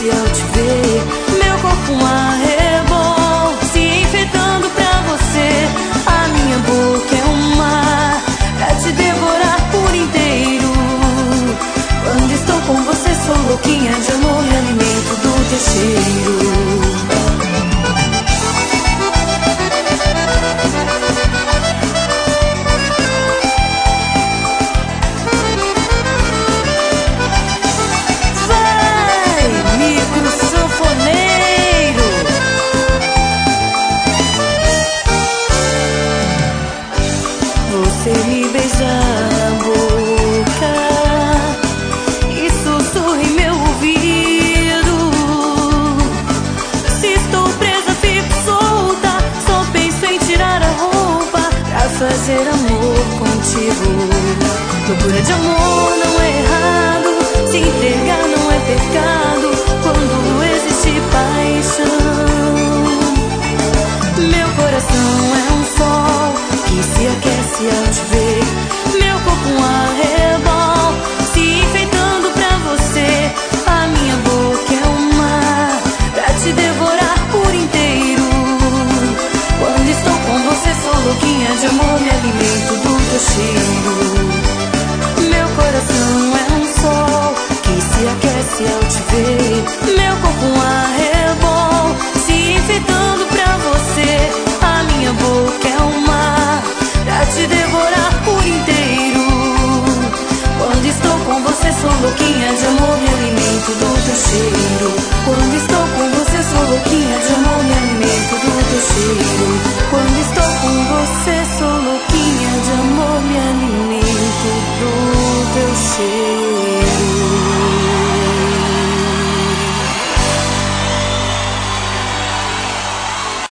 aquece ao te ver. Meu corpo um arrebol, se enfeitando pra você. A minha boca é um mar pra te devorar por inteiro. Quando estou com você sou louquinha de amor, me alimento do teu cheiro. Você me beija na boca e sussurra em meu ouvido. Se estou presa, fico solta, só penso em tirar a roupa pra fazer amor contigo. Loucura de amor não é errado, se entregar não é pecado quando existe paixão. Meu coração é um sol que se aquece ao te ver. Meu corpo um arrebol, se enfeitando pra você. A minha boca é um mar pra te devorar por inteiro. Quando estou com você sou louquinha de amor, me alimento do teu cheiro. Meu coração é um sol que se aquece ao te ver. Meu corpo um arrebol, se enfeitando pra você. A minha boca é um mar pra te devorar por inteiro. Quando estou com você sou louquinha de amor, me alimento do teu cheiro.